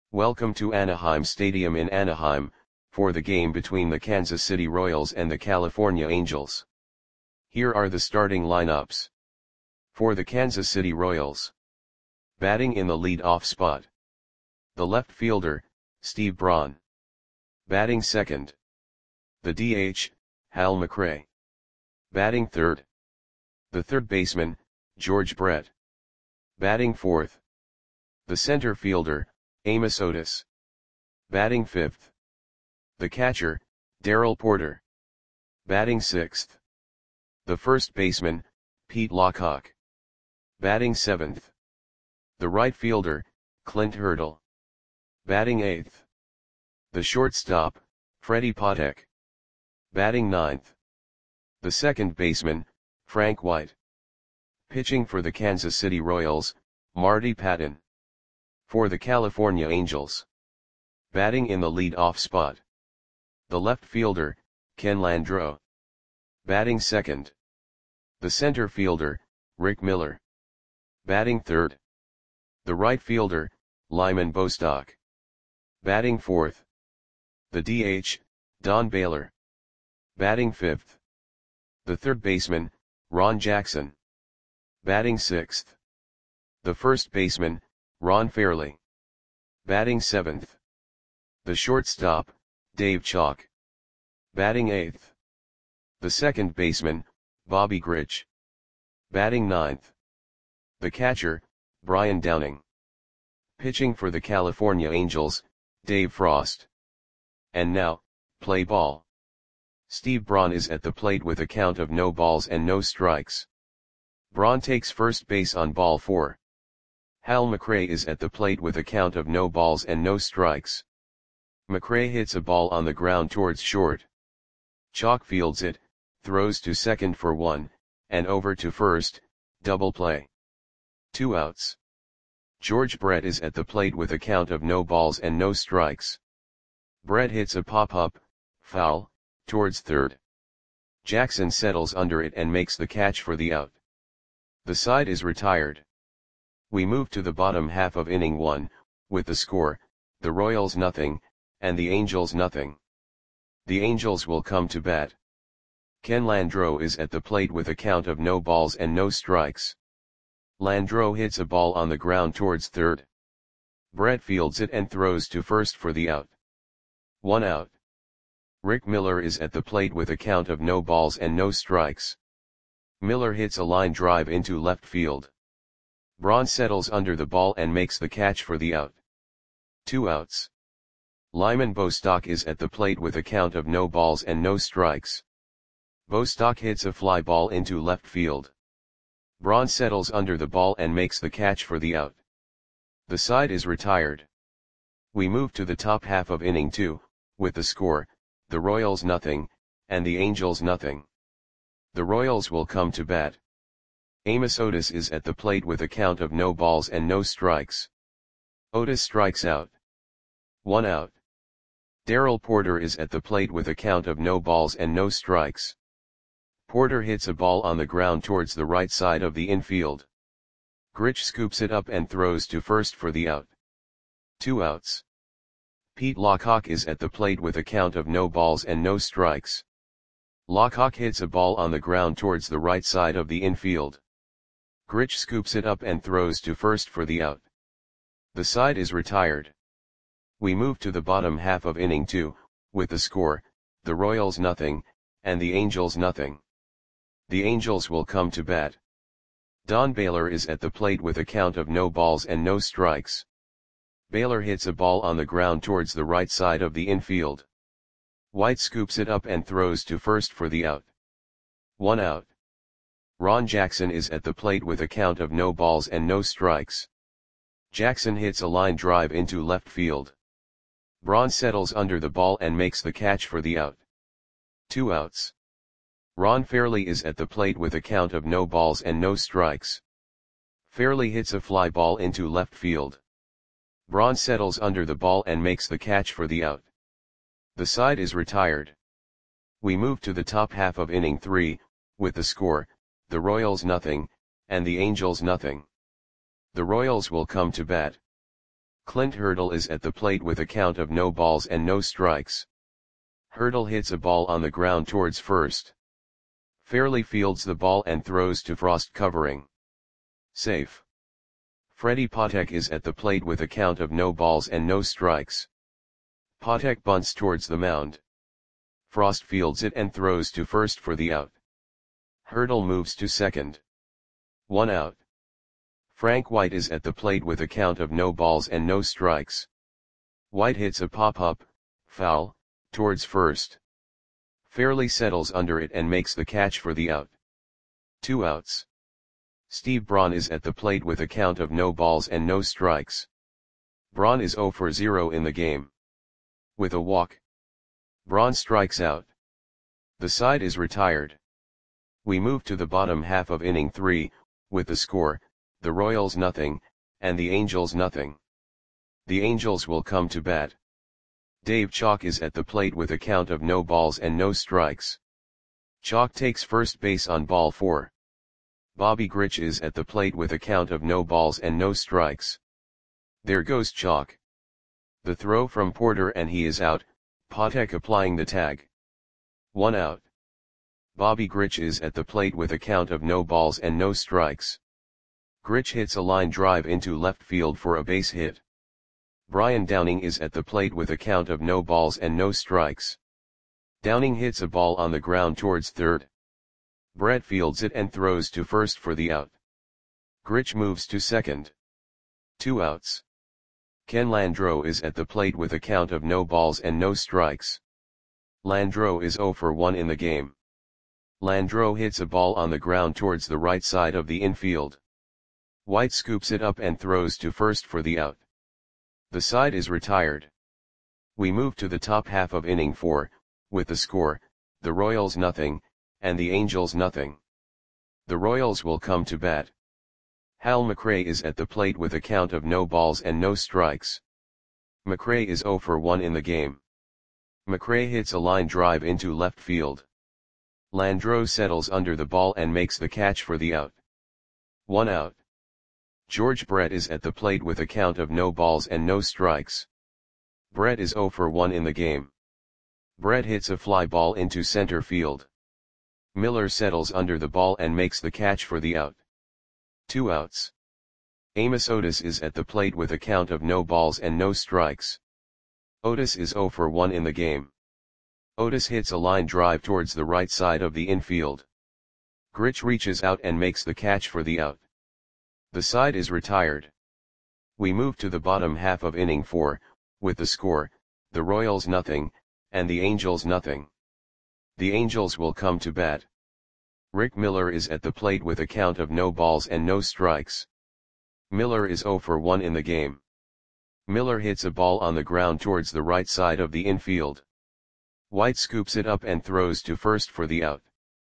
Welcome to Anaheim Stadium in Anaheim, for the game between the Kansas City Royals and the California Angels. Here are the starting lineups. For the Kansas City Royals. Batting in the lead-off spot. The left fielder, Steve Braun. Batting second. The DH, Hal McRae. Batting third. The third baseman, George Brett. Batting fourth. The center fielder, Amos Otis. Batting fifth. The catcher, Darrell Porter. Batting sixth. The first baseman, Pete Lockhart. Batting seventh. The right fielder, Clint Hurdle. Batting eighth. The shortstop, Freddie Patek. Batting ninth. The second baseman, Frank White. Pitching for the Kansas City Royals, Marty Patton. For the California Angels. Batting in the lead-off spot. The left fielder, Ken Landreaux. Batting second. The center fielder, Rick Miller. Batting third. The right fielder, Lyman Bostock. Batting fourth. The DH, Don Baylor. Batting fifth. The third baseman, Ron Jackson. Batting sixth. The first baseman, Ron Fairly. Batting seventh. The shortstop, Dave Chalk. Batting eighth. The second baseman, Bobby Grich. Batting ninth. The catcher, Brian Downing. Pitching for the California Angels, Dave Frost. And now, play ball. Steve Braun is at the plate with a count of no balls and no strikes. Braun takes first base on ball 4. Hal McRae is at the plate with a count of no balls and no strikes. McRae hits a ball on the ground towards short. Chalk fields it, throws to second for 1, and over to first, double play. 2 outs. George Brett is at the plate with a count of no balls and no strikes. Brett hits a pop-up, foul, towards third. Jackson settles under it and makes the catch for the out. The side is retired. We move to the bottom half of inning 1, with the score, the Royals nothing, and the Angels nothing. The Angels will come to bat. Ken Landreaux is at the plate with a count of no balls and no strikes. Landreaux hits a ball on the ground towards third. Brett fields it and throws to first for the out. 1 out. Rick Miller is at the plate with a count of no balls and no strikes. Miller hits a line drive into left field. Braun settles under the ball and makes the catch for the out. 2 outs. Lyman Bostock is at the plate with a count of no balls and no strikes. Bostock hits a fly ball into left field. Braun settles under the ball and makes the catch for the out. The side is retired. We move to the top half of inning 2, with the score, the Royals nothing, and the Angels nothing. The Royals will come to bat. Amos Otis is at the plate with a count of no balls and no strikes. Otis strikes out. 1 out. Darrell Porter is at the plate with a count of no balls and no strikes. Porter hits a ball on the ground towards the right side of the infield. Grich scoops it up and throws to first for the out. 2 outs. Pete Lockhart is at the plate with a count of no balls and no strikes. Lockhart hits a ball on the ground towards the right side of the infield. Grich scoops it up and throws to first for the out. The side is retired. We move to the bottom half of inning 2, with the score, the Royals nothing, and the Angels nothing. The Angels will come to bat. Don Baylor is at the plate with a count of no balls and no strikes. Baylor hits a ball on the ground towards the right side of the infield. White scoops it up and throws to first for the out. 1 out. Ron Jackson is at the plate with a count of no balls and no strikes. Jackson hits a line drive into left field. Braun settles under the ball and makes the catch for the out. 2 outs. Ron Fairly is at the plate with a count of no balls and no strikes. Fairly hits a fly ball into left field. Braun settles under the ball and makes the catch for the out. The side is retired. We move to the top half of inning 3, with the score, the Royals nothing, and the Angels nothing. The Royals will come to bat. Clint Hurdle is at the plate with a count of no balls and no strikes. Hurdle hits a ball on the ground towards first. Fairly fields the ball and throws to Frost covering. Safe. Freddie Patek is at the plate with a count of no balls and no strikes. Patek bunts towards the mound. Frost fields it and throws to first for the out. Hurdle moves to second. 1 out. Frank White is at the plate with a count of no balls and no strikes. White hits a pop-up, foul, towards first. Fairly settles under it and makes the catch for the out. 2 outs. Steve Braun is at the plate with a count of no balls and no strikes. Braun is 0 for 0 in the game. With a walk, Braun strikes out. The side is retired. We move to the bottom half of inning 3, with the score, the Royals nothing, and the Angels nothing. The Angels will come to bat. Dave Chalk is at the plate with a count of no balls and no strikes. Chalk takes first base on ball 4. Bobby Grich is at the plate with a count of no balls and no strikes. There goes Chalk. The throw from Porter and he is out, Patek applying the tag. 1 out. Bobby Grich is at the plate with a count of no balls and no strikes. Grich hits a line drive into left field for a base hit. Brian Downing is at the plate with a count of no balls and no strikes. Downing hits a ball on the ground towards third. Brett fields it and throws to first for the out. Grich moves to second. 2 outs. Ken Landreau is at the plate with a count of no balls and no strikes. Landreau is 0 for 1 in the game. Landreau hits a ball on the ground towards the right side of the infield. White scoops it up and throws to first for the out. The side is retired. We move to the top half of inning 4, with the score, the Royals nothing, and the Angels nothing. The Royals will come to bat. Hal McRae is at the plate with a count of no balls and no strikes. McRae is 0 for 1 in the game. McRae hits a line drive into left field. Landreau settles under the ball and makes the catch for the out. 1 out. George Brett is at the plate with a count of no balls and no strikes. Brett is 0 for 1 in the game. Brett hits a fly ball into center field. Miller settles under the ball and makes the catch for the out. 2 outs. Amos Otis is at the plate with a count of no balls and no strikes. Otis is 0 for 1 in the game. Otis hits a line drive towards the right side of the infield. Grich reaches out and makes the catch for the out. The side is retired. We move to the bottom half of inning 4, with the score, the Royals nothing, and the Angels nothing. The Angels will come to bat. Rick Miller is at the plate with a count of no balls and no strikes. Miller is 0 for 1 in the game. Miller hits a ball on the ground towards the right side of the infield. White scoops it up and throws to first for the out.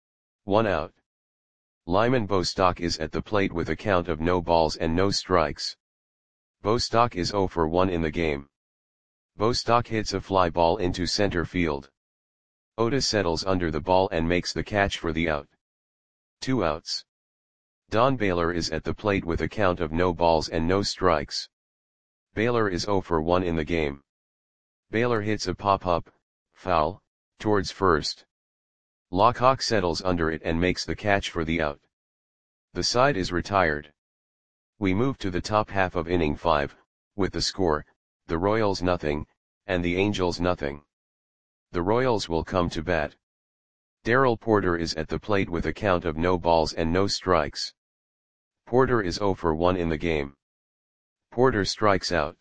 1 out. Lyman Bostock is at the plate with a count of no balls and no strikes. Bostock is 0 for 1 in the game. Bostock hits a fly ball into center field. Otis settles under the ball and makes the catch for the out. 2 outs. Don Baylor is at the plate with a count of no balls and no strikes. Baylor is 0 for 1 in the game. Baylor hits a pop-up, foul, towards first. Lockhawk settles under it and makes the catch for the out. The side is retired. We move to the top half of inning 5, with the score, the Royals nothing, and the Angels nothing. The Royals will come to bat. Darrell Porter is at the plate with a count of no balls and no strikes. Porter is 0 for 1 in the game. Porter strikes out.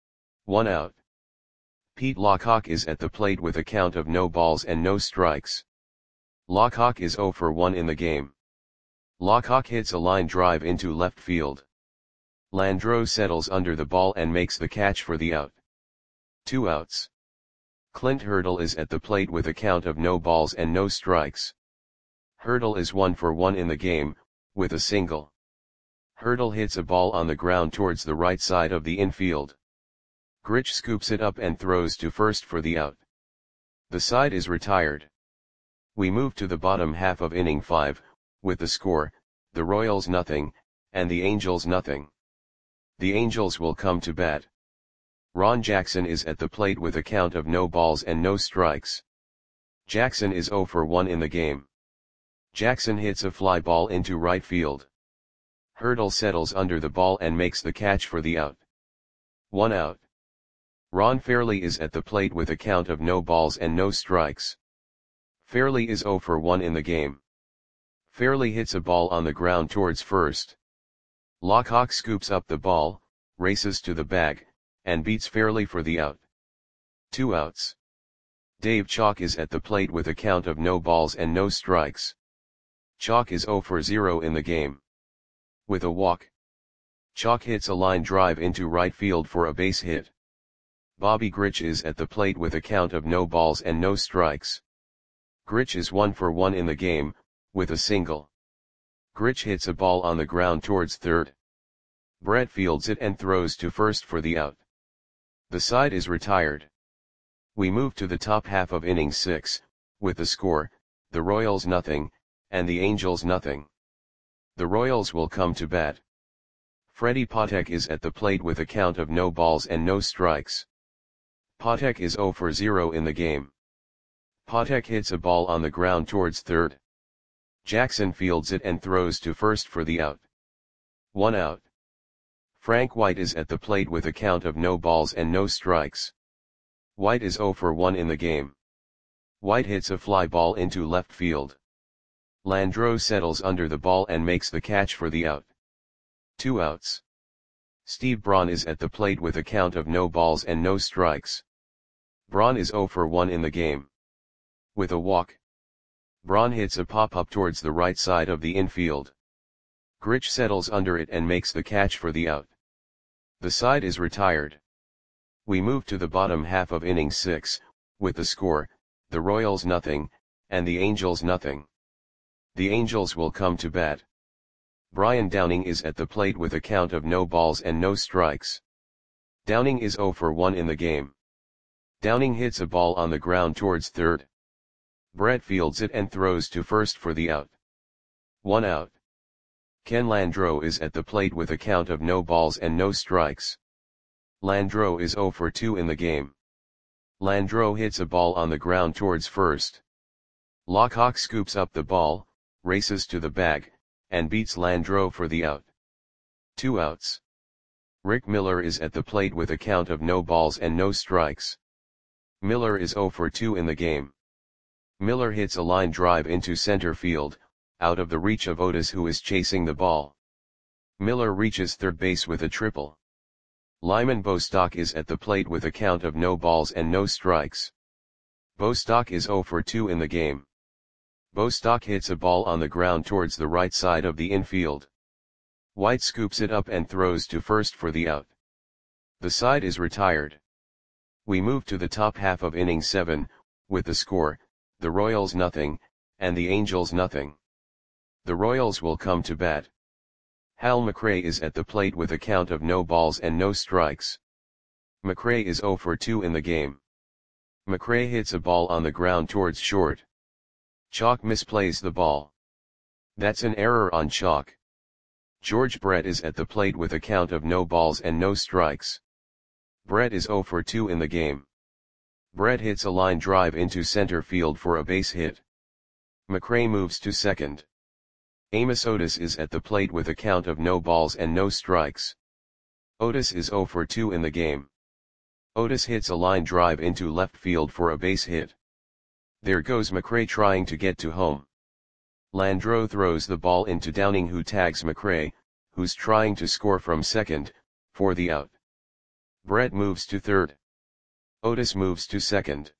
1 out. Pete Lockhawk is at the plate with a count of no balls and no strikes. Lockhawk is 0 for 1 in the game. Lockhawk hits a line drive into left field. Landreau settles under the ball and makes the catch for the out. 2 outs. Clint Hurdle is at the plate with a count of no balls and no strikes. Hurdle is 1 for 1 in the game, with a single. Hurdle hits a ball on the ground towards the right side of the infield. Grich scoops it up and throws to first for the out. The side is retired. We move to the bottom half of inning 5, with the score, the Royals nothing, and the Angels nothing. The Angels will come to bat. Ron Jackson is at the plate with a count of no balls and no strikes. Jackson is 0 for 1 in the game. Jackson hits a fly ball into right field. Hurdle settles under the ball and makes the catch for the out. 1 out. Ron Fairley is at the plate with a count of no balls and no strikes. Fairley is 0 for 1 in the game. Fairley hits a ball on the ground towards first. Lockhawk scoops up the ball, races to the bag, and beats Fairley for the out. 2 outs. Dave Chalk is at the plate with a count of no balls and no strikes. Chalk is 0 for 0 in the game. With a walk, Chalk hits a line drive into right field for a base hit. Bobby Grich is at the plate with a count of no balls and no strikes. Grich is 1 for 1 in the game, with a single. Grich hits a ball on the ground towards third. Brett fields it and throws to first for the out. The side is retired. We move to the top half of inning 6, with the score, the Royals nothing, and the Angels nothing. The Royals will come to bat. Freddie Patek is at the plate with a count of no balls and no strikes. Patek is 0 for 0 in the game. Patek hits a ball on the ground towards third. Jackson fields it and throws to first for the out. 1 out. Frank White is at the plate with a count of no balls and no strikes. White is 0 for 1 in the game. White hits a fly ball into left field. Landreau settles under the ball and makes the catch for the out. 2 outs. Steve Braun is at the plate with a count of no balls and no strikes. Braun is 0 for 1 in the game. With a walk, Braun hits a pop-up towards the right side of the infield. Grich settles under it and makes the catch for the out. The side is retired. We move to the bottom half of inning 6, with the score, the Royals nothing, and the Angels nothing. The Angels will come to bat. Brian Downing is at the plate with a count of no balls and no strikes. Downing is 0 for 1 in the game. Downing hits a ball on the ground towards third. Brett fields it and throws to first for the out. 1 out. Ken Landreau is at the plate with a count of no balls and no strikes. Landreau is 0 for 2 in the game. Landreau hits a ball on the ground towards first. Lockhawk scoops up the ball, races to the bag, and beats Landreau for the out. 2 outs. Rick Miller is at the plate with a count of no balls and no strikes. Miller is 0 for 2 in the game. Miller hits a line drive into center field, out of the reach of Otis, who is chasing the ball. Miller reaches third base with a triple. Lyman Bostock is at the plate with a count of no balls and no strikes. Bostock is 0 for 2 in the game. Bostock hits a ball on the ground towards the right side of the infield. White scoops it up and throws to first for the out. The side is retired. We move to the top half of inning 7, with the score, the Royals nothing, and the Angels nothing. The Royals will come to bat. Hal McRae is at the plate with a count of no balls and no strikes. McRae is 0 for 2 in the game. McRae hits a ball on the ground towards short. Chalk misplays the ball. That's an error on Chalk. George Brett is at the plate with a count of no balls and no strikes. Brett is 0 for 2 in the game. Brett hits a line drive into center field for a base hit. McRae moves to second. Amos Otis is at the plate with a count of no balls and no strikes. Otis is 0 for 2 in the game. Otis hits a line drive into left field for a base hit. There goes McRae trying to get to home. Landreau throws the ball into Downing, who tags McRae, who's trying to score from second, for the out. Brett moves to third. Otis moves to second.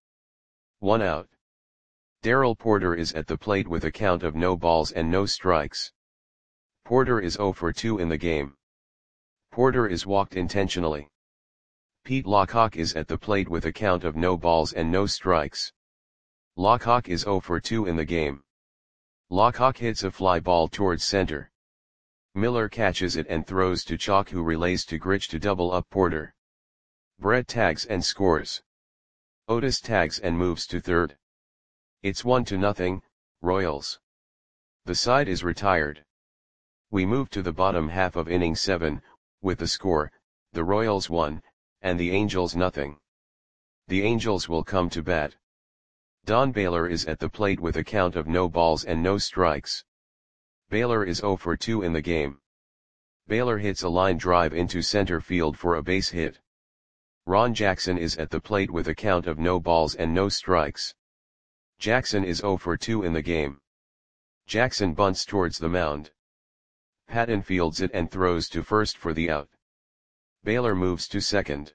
1 out. Darrell Porter is at the plate with a count of no balls and no strikes. Porter is 0 for 2 in the game. Porter is walked intentionally. Pete Lockhawk is at the plate with a count of no balls and no strikes. Lockhawk is 0 for 2 in the game. Lockhawk hits a fly ball towards center. Miller catches it and throws to Chalk, who relays to Grich to double up Porter. Brett tags and scores. Otis tags and moves to third. It's 1-0, Royals. The side is retired. We move to the bottom half of inning 7, with the score, the Royals 1, and the Angels nothing. The Angels will come to bat. Don Baylor is at the plate with a count of no balls and no strikes. Baylor is 0 for 2 in the game. Baylor hits a line drive into center field for a base hit. Ron Jackson is at the plate with a count of no balls and no strikes. Jackson is 0 for 2 in the game. Jackson bunts towards the mound. Patton fields it and throws to first for the out. Baylor moves to second.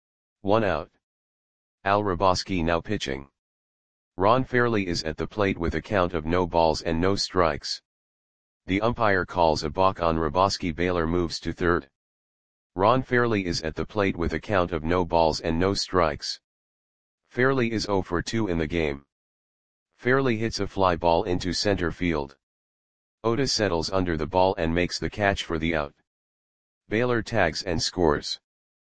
1 out. Al Hrabosky now pitching. Ron Fairly is at the plate with a count of no balls and no strikes. The umpire calls a balk on Hrabosky. Baylor moves to third. Ron Fairly is at the plate with a count of no balls and no strikes. Fairly is 0 for 2 in the game. Fairly hits a fly ball into center field. Otis settles under the ball and makes the catch for the out. Baylor tags and scores.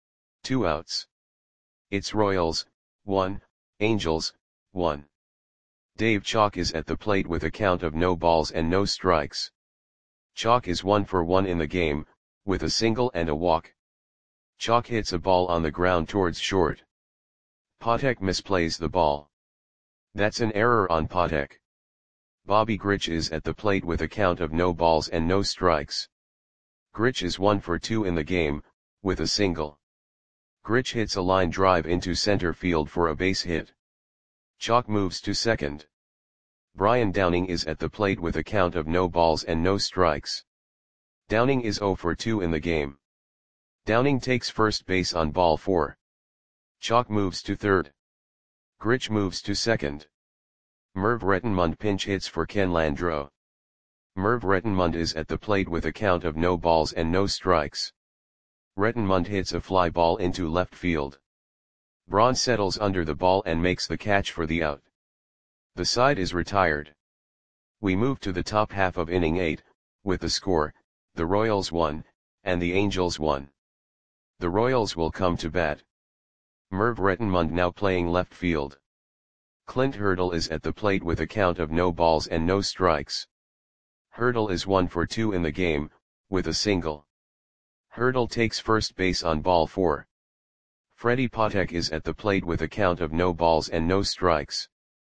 2 outs. It's Royals, 1, Angels, 1. Dave Chalk is at the plate with a count of no balls and no strikes. Chalk is 1 for 1 in the game, with a single and a walk. Chalk hits a ball on the ground towards short. Patek misplays the ball. That's an error on Patek. Bobby Grich is at the plate with a count of no balls and no strikes. Grich is 1 for 2 in the game, with a single. Grich hits a line drive into center field for a base hit. Chalk moves to second. Brian Downing is at the plate with a count of no balls and no strikes. Downing is 0 for 2 in the game. Downing takes first base on ball 4. Chalk moves to third. Grich moves to second. Merv Rettenmund pinch hits for Ken Landreau. Merv Rettenmund is at the plate with a count of no balls and no strikes. Rettenmund hits a fly ball into left field. Braun settles under the ball and makes the catch for the out. The side is retired. We move to the top half of inning 8, with the score, the Royals 1, and the Angels 1. The Royals will come to bat. Merv Rettenmund now playing left field. Clint Hurdle is at the plate with a count of no balls and no strikes. Hurdle is 1 for 2 in the game, with a single. Hurdle takes first base on ball 4. Freddie Patek is at the plate with a count of no balls and no strikes.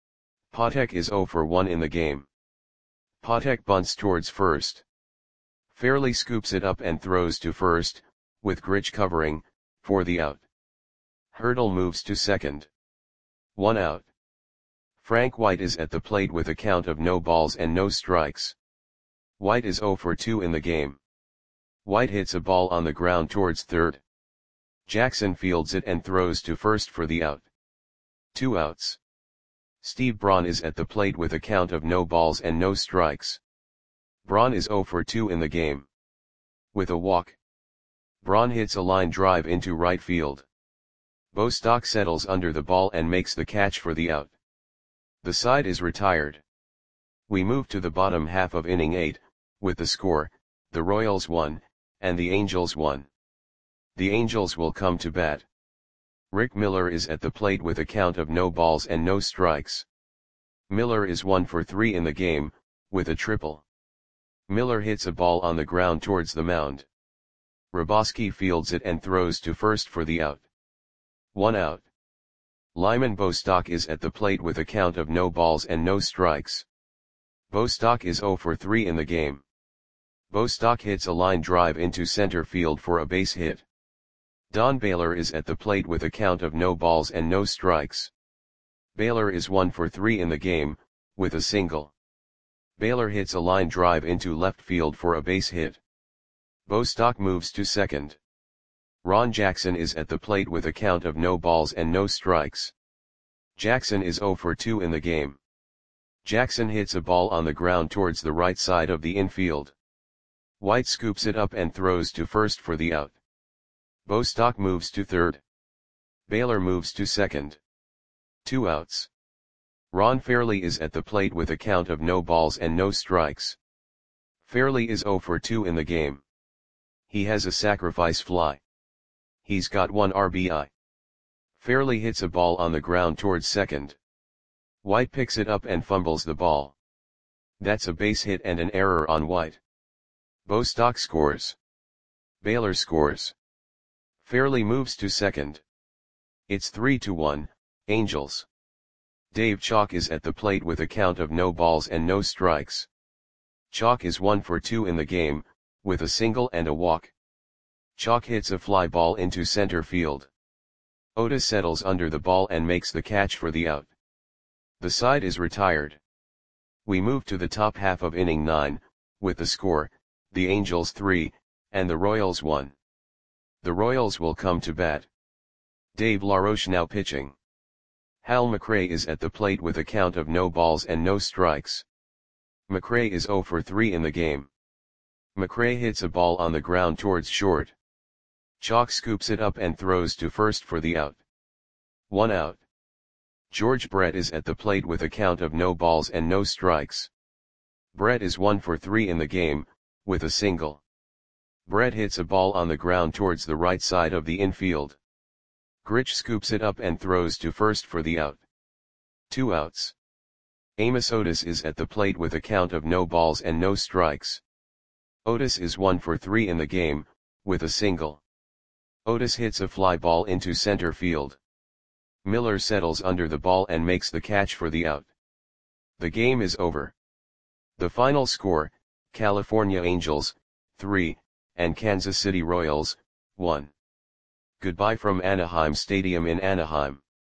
Patek is 0 for 1 in the game. Patek bunts towards first. Fairly scoops it up and throws to first, with Grich covering, for the out. Hurdle moves to second. 1 out. Frank White is at the plate with a count of no balls and no strikes. White is 0 for 2 in the game. White hits a ball on the ground towards third. Jackson fields it and throws to first for the out. 2 outs. Steve Braun is at the plate with a count of no balls and no strikes. Braun is 0 for 2 in the game. With a walk. Braun hits a line drive into right field. Bostock settles under the ball and makes the catch for the out. The side is retired. We move to the bottom half of inning 8, with the score, the Royals 1, and the Angels 1. The Angels will come to bat. Rick Miller is at the plate with a count of no balls and no strikes. Miller is 1 for 3 in the game, with a triple. Miller hits a ball on the ground towards the mound. Hrabosky fields it and throws to first for the out. 1 out. Lyman Bostock is at the plate with a count of no balls and no strikes. Bostock is 0 for 3 in the game. Bostock hits a line drive into center field for a base hit. Don Baylor is at the plate with a count of no balls and no strikes. Baylor is 1 for 3 in the game, with a single. Baylor hits a line drive into left field for a base hit. Bostock moves to second. Ron Jackson is at the plate with a count of no balls and no strikes. Jackson is 0 for 2 in the game. Jackson hits a ball on the ground towards the right side of the infield. White scoops it up and throws to first for the out. Bostock moves to third. Baylor moves to second. 2 outs. Ron Fairly is at the plate with a count of no balls and no strikes. Fairly is 0 for 2 in the game. He has a sacrifice fly. He's got 1 RBI. Fairly hits a ball on the ground towards second. White picks it up and fumbles the ball. That's a base hit and an error on White. Bostock scores. Baylor scores. Fairly moves to second. It's 3-1, Angels. Dave Chalk is at the plate with a count of no balls and no strikes. Chalk is 1 for 2 in the game, with a single and a walk. Chalk hits a fly ball into center field. Otis settles under the ball and makes the catch for the out. The side is retired. We move to the top half of inning 9, with the score, the Angels 3, and the Royals 1. The Royals will come to bat. Dave LaRoche now pitching. Hal McRae is at the plate with a count of no balls and no strikes. McRae is 0 for 3 in the game. McRae hits a ball on the ground towards short. Chalk scoops it up and throws to first for the out. 1 out. George Brett is at the plate with a count of no balls and no strikes. Brett is 1 for 3 in the game, with a single. Brett hits a ball on the ground towards the right side of the infield. Grich scoops it up and throws to first for the out. 2 outs. Amos Otis is at the plate with a count of no balls and no strikes. Otis is 1 for 3 in the game, with a single. Otis hits a fly ball into center field. Miller settles under the ball and makes the catch for the out. The game is over. The final score, California Angels, 3, and Kansas City Royals, 1. Goodbye from Anaheim Stadium in Anaheim.